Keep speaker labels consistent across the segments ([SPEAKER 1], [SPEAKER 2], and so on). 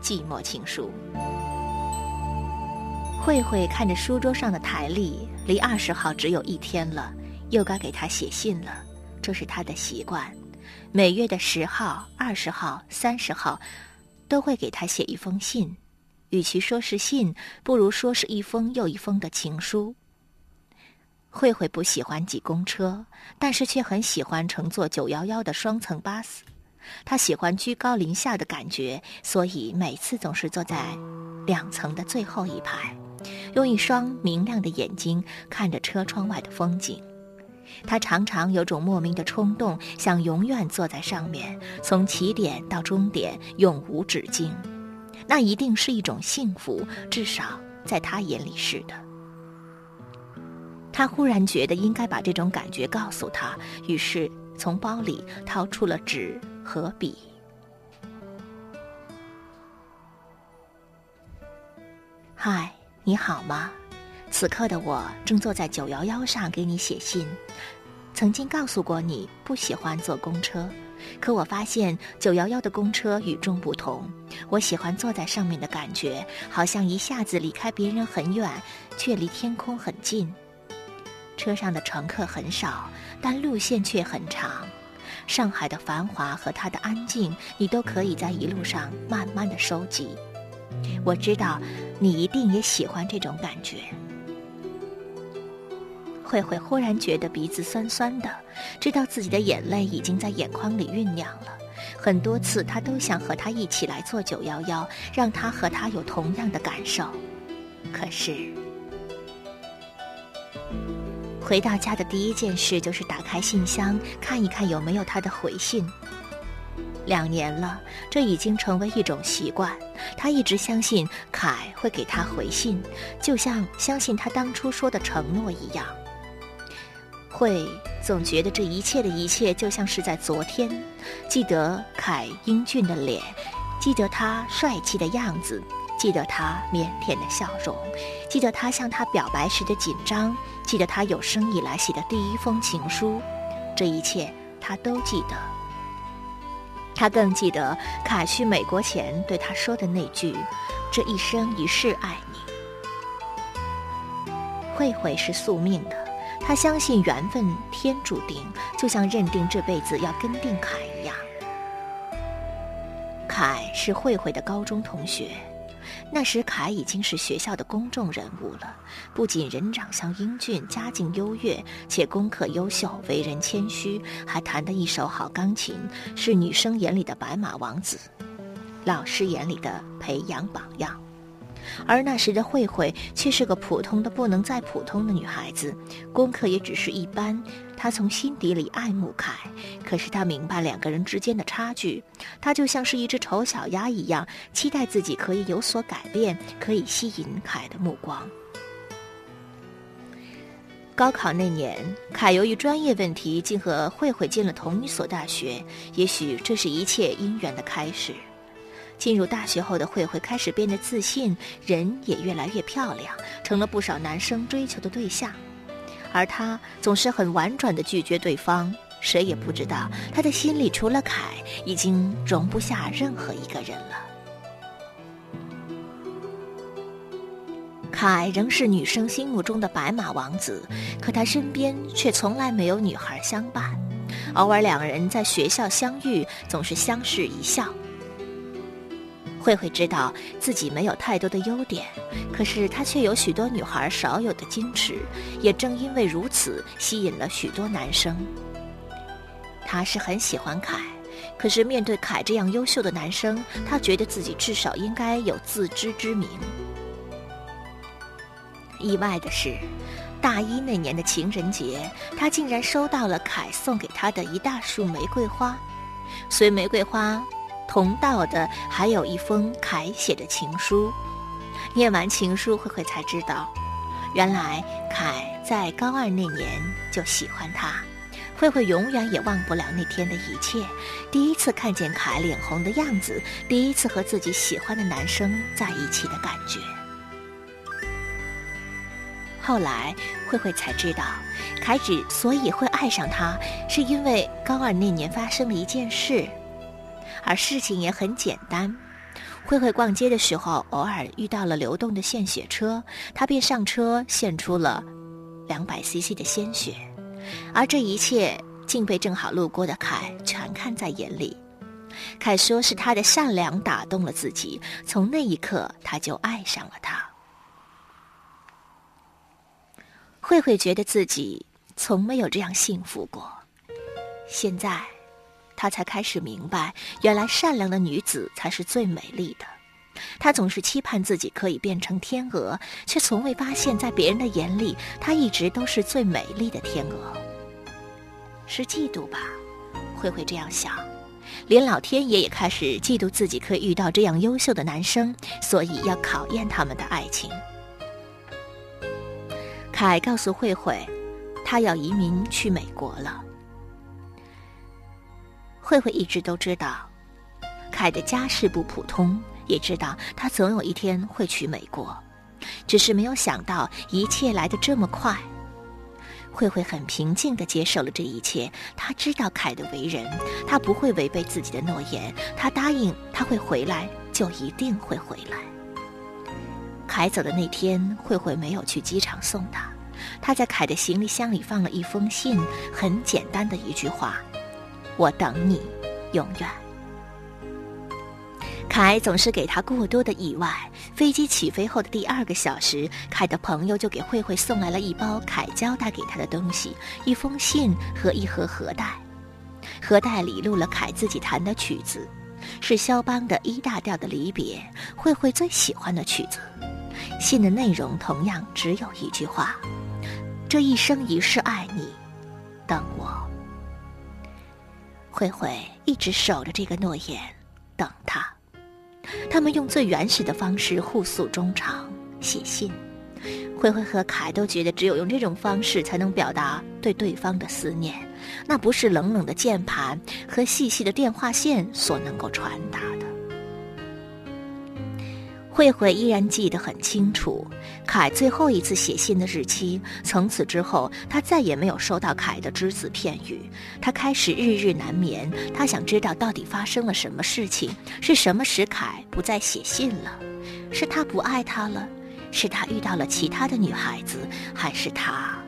[SPEAKER 1] 寂寞情书。慧慧看着书桌上的台历，离20号只有1天了，又该给他写信了。这是他的习惯，每月的10号、20号、30号都会给他写一封信，与其说是信，不如说是一封又一封的情书。慧慧不喜欢挤公车，但是却很喜欢乘坐911的双层巴士。她喜欢居高临下的感觉，所以每次总是坐在2层的最后一排，用一双明亮的眼睛看着车窗外的风景。她常常有种莫名的冲动，想永远坐在上面，从起点到终点永无止境。那一定是一种幸福，至少在她眼里是的。她忽然觉得应该把这种感觉告诉他，于是从包里掏出了纸和笔。嗨，你好吗？此刻的我正坐在911上给你写信。曾经告诉过你不喜欢坐公车，可我发现911的公车与众不同，我喜欢坐在上面的感觉，好像一下子离开别人很远，却离天空很近。车上的乘客很少，但路线却很长。上海的繁华和它的安静，你都可以在一路上慢慢地收集。我知道你一定也喜欢这种感觉。慧慧忽然觉得鼻子酸酸的，知道自己的眼泪已经在眼眶里酝酿了。很多次她都想和他一起来做911，让他和他有同样的感受。可是回到家的第一件事就是打开信箱，看一看有没有他的回信。2年了，这已经成为一种习惯。他一直相信凯会给他回信，就像相信他当初说的承诺一样。慧总觉得这一切的一切就像是在昨天，记得凯英俊的脸，记得他帅气的样子，记得他腼腆的笑容，记得他向他表白时的紧张，记得他有生以来写的第1封情书。这一切他都记得。他更记得凯去美国前对他说的那句：这一生一世爱你。慧慧是宿命的，她相信缘分天注定，就像认定这辈子要跟定凯一样。凯是慧慧的高中同学，那时凯已经是学校的公众人物了，不仅人长相英俊，家境优越，且功课优秀，为人谦虚，还弹得一手好钢琴，是女生眼里的白马王子，老师眼里的培养榜样。而那时的慧慧却是个普通的不能再普通的女孩子，功课也只是一般。她从心底里爱慕凯，可是她明白2个人之间的差距，她就像是一只丑小鸭一样，期待自己可以有所改变，可以吸引凯的目光。高考那年，凯由于专业问题竟和慧慧进了同一所大学，也许这是一切姻缘的开始。进入大学后的慧慧开始变得自信，人也越来越漂亮，成了不少男生追求的对象。而她总是很婉转地拒绝对方，谁也不知道她的心里除了凯，已经容不下任何一个人了。凯仍是女生心目中的白马王子，可他身边却从来没有女孩相伴。偶尔2人在学校相遇，总是相视一笑。慧慧知道自己没有太多的优点，可是她却有许多女孩少有的矜持，也正因为如此，吸引了许多男生。她是很喜欢凯，可是面对凯这样优秀的男生，她觉得自己至少应该有自知之明。意外的是，大1那年的情人节，她竟然收到了凯送给她的一大束玫瑰花，随玫瑰花同道的还有一封凯写的情书。念完情书，慧慧才知道，原来凯在高2那年就喜欢她。慧慧永远也忘不了那天的一切，第一次看见凯脸红的样子，第一次和自己喜欢的男生在一起的感觉。后来慧慧才知道，凯之所以会爱上她，是因为高2那年发生了一件事，而事情也很简单。 慧慧逛街的时候，偶尔遇到了流动的献血车，她便上车献出了200cc 的鲜血，而这一切竟被正好路过的凯全看在眼里。凯说是他的善良打动了自己，从那一刻他就爱上了他。慧慧觉得自己从没有这样幸福过，现在她才开始明白，原来善良的女子才是最美丽的。她总是期盼自己可以变成天鹅，却从未发现在别人的眼里，她一直都是最美丽的天鹅。是嫉妒吧？慧慧这样想。连老天爷也开始嫉妒自己可以遇到这样优秀的男生，所以要考验他们的爱情。凯告诉慧慧，他要移民去美国了。慧慧一直都知道，凯的家世不普通，也知道他总有一天会去美国，只是没有想到一切来得这么快。慧慧很平静地接受了这一切，她知道凯的为人，她不会违背自己的诺言，她答应他会回来，就一定会回来。凯走的那天，慧慧没有去机场送他，她在凯的行李箱里放了一封信，很简单的一句话：我等你，永远。凯总是给他过多的意外。飞机起飞后的第2个小时，凯的朋友就给慧慧送来了一包凯交代给他的东西，一封信和一盒盒带。盒带里录了凯自己弹的曲子，是肖邦的E大调的离别，慧慧最喜欢的曲子。信的内容同样只有一句话：这一生一世爱你，等我。慧慧一直守着这个诺言，等他。他们用最原始的方式互诉衷肠，写信。慧慧和凯都觉得只有用这种方式才能表达对对方的思念，那不是冷冷的键盘和细细的电话线所能够传达的。慧慧依然记得很清楚，凯最后一次写信的日期。从此之后，她再也没有收到凯的只字片语。她开始日日难眠，她想知道到底发生了什么事情，是什么使凯不再写信了？是他不爱她了？是他遇到了其他的女孩子？还是他……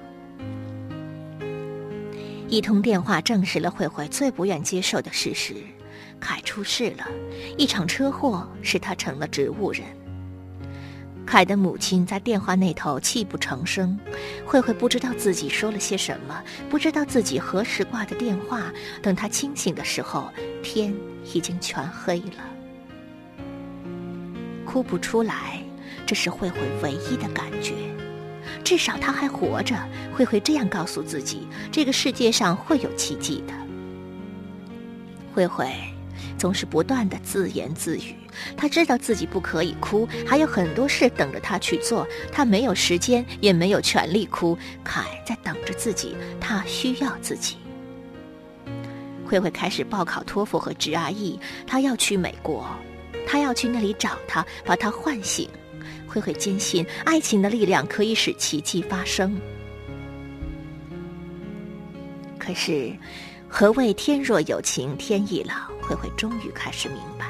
[SPEAKER 1] 一通电话证实了慧慧最不愿接受的事实：凯出事了，一场车祸使他成了植物人。凯的母亲在电话那头泣不成声，慧慧不知道自己说了些什么，不知道自己何时挂的电话。等她清醒的时候，天已经全黑了。哭不出来，这是慧慧唯一的感觉。至少她还活着，慧慧这样告诉自己，这个世界上会有奇迹的。慧慧总是不断地自言自语，她知道自己不可以哭，还有很多事等着她去做，她没有时间，也没有权利哭。凯在等着自己，他需要自己。慧慧开始报考托福和GRE，她要去美国，她要去那里找他，把他唤醒。慧慧坚信爱情的力量可以使奇迹发生。可是何谓天若有情天亦老，慧慧终于开始明白。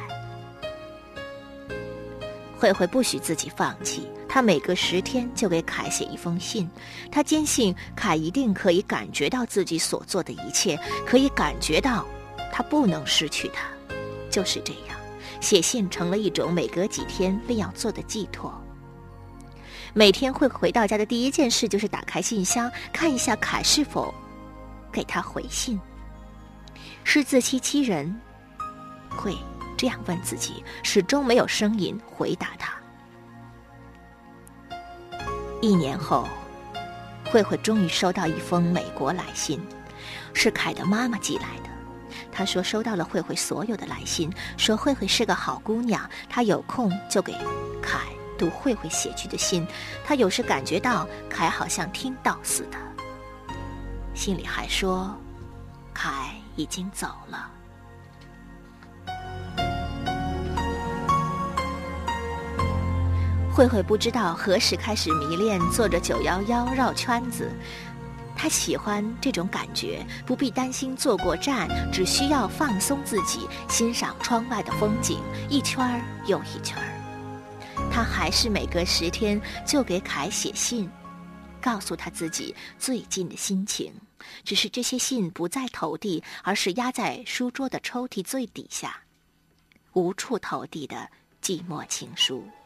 [SPEAKER 1] 慧慧不许自己放弃，她每隔10天就给凯写一封信。她坚信凯一定可以感觉到自己所做的一切，可以感觉到他不能失去他。就是这样，写信成了一种每隔几天便要做的寄托。每天慧慧回到家的第一件事就是打开信箱，看一下凯是否给他回信。是自欺欺人？会这样问自己，始终没有声音回答他。1年后，慧慧终于收到一封美国来信，是凯的妈妈寄来的。她说收到了慧慧所有的来信，说慧慧是个好姑娘，她有空就给凯读慧慧写去的信。她有时感觉到凯好像听到似的。信里还说，凯已经走了。慧慧不知道何时开始迷恋坐着911绕圈子， 他喜欢这种感觉，不必担心坐过站，只需要放松自己，欣赏窗外的风景，一圈儿又一圈儿。他还是每隔10天就给凯写信，告诉他自己最近的心情，只是这些信不再投递，而是压在书桌的抽屉最底下，无处投递的寂寞情书。